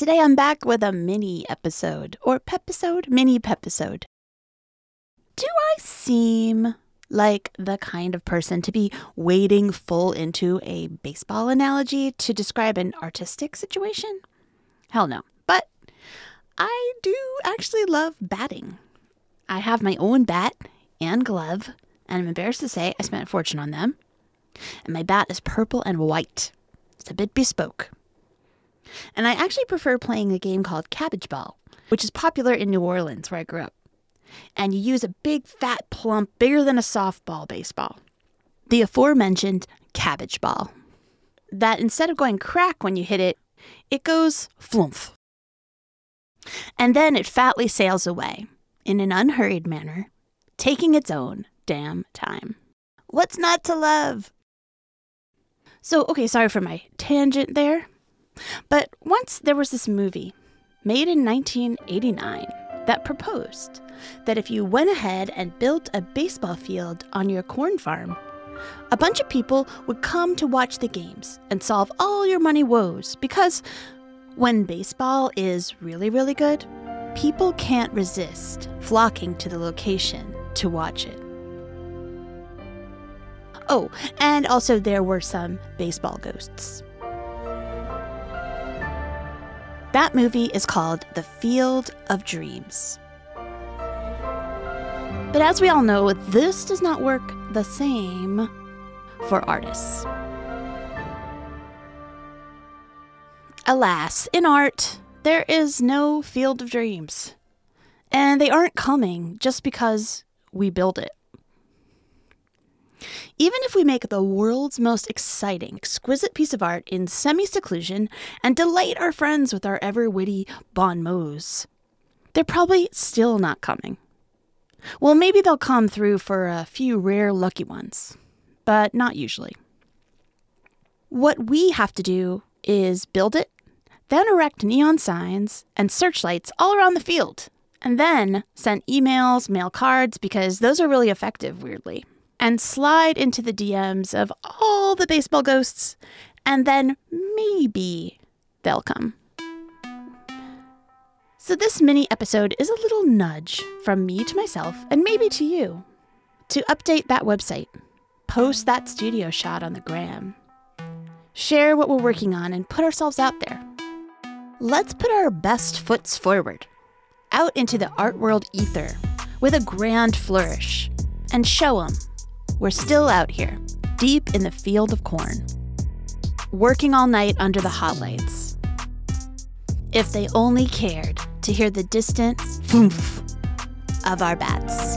today I'm back with a mini episode, or pepisode, mini pepisode. Do I seem like the kind of person to be wading full into a baseball analogy to describe an artistic situation? Hell no. But I do actually love batting. I have my own bat and glove, and I'm embarrassed to say I spent a fortune on them. And my bat is purple and white. It's a bit bespoke. And I actually prefer playing a game called Cabbage Ball, which is popular in New Orleans, where I grew up. And you use a big, fat, plump, bigger than a softball baseball. The aforementioned Cabbage Ball. That instead of going crack when you hit it, it goes flumph. And then it fatly sails away in an unhurried manner, taking its own damn time. What's not to love? So, okay, sorry for my tangent there. But once there was this movie made in 1989 that proposed that if you went ahead and built a baseball field on your corn farm, a bunch of people would come to watch the games and solve all your money woes, because when baseball is really, really good, people can't resist flocking to the location to watch it. Oh, and also there were some baseball ghosts. That movie is called The Field of Dreams. But as we all know, this does not work the same for artists. Alas, in art, there is no field of dreams. And they aren't coming just because we build it. Even if we make the world's most exciting, exquisite piece of art in semi-seclusion and delight our friends with our ever-witty bon mots, they're probably still not coming. Well, maybe they'll come through for a few rare lucky ones, but not usually. What we have to do is build it, then erect neon signs and searchlights all around the field, and then send emails, mail cards, because those are really effective, weirdly, and slide into the DMs of all the baseball ghosts, and then maybe they'll come. So this mini episode is a little nudge from me to myself, and maybe to you, to update that website, post that studio shot on the gram, share what we're working on, and put ourselves out there. Let's put our best foots forward, out into the art world ether with a grand flourish, and show them we're still out here, deep in the field of corn, working all night under the hot lights. If they only cared to hear the distant thoomph of our bats.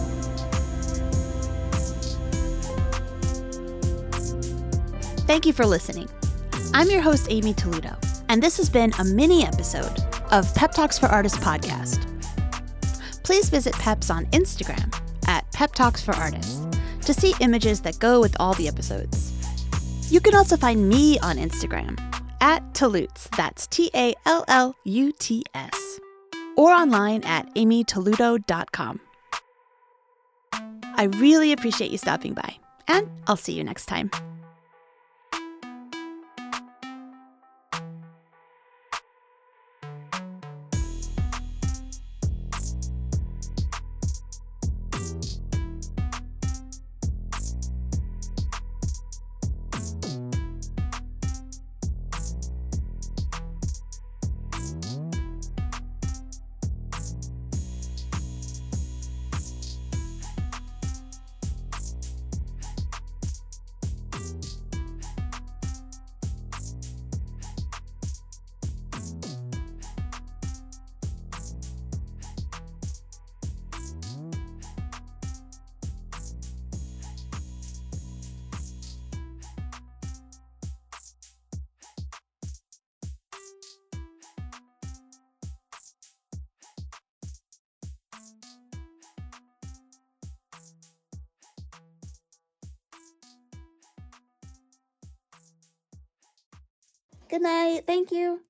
Thank you for listening. I'm your host, Amy Toledo, and this has been a mini episode of Pep Talks for Artists podcast. Please visit Peps on Instagram at Pep Talks for Artists to see images that go with all the episodes. You can also find me on Instagram at Talluts, that's Talluts, or online at amytoledo.com. I really appreciate you stopping by, and I'll see you next time. Good night. Thank you.